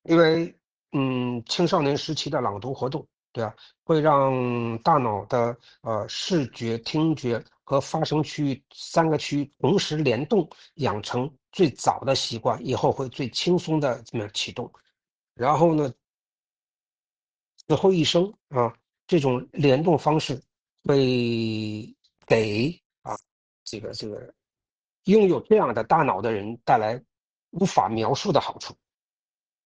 因为青少年时期的朗读活动，对啊，会让大脑的视觉、听觉和发声区域3个区域同时联动，养成最早的习惯，以后会最轻松的这么启动。然后呢，此后一生啊，这种联动方式会给这个拥有这样的大脑的人带来无法描述的好处。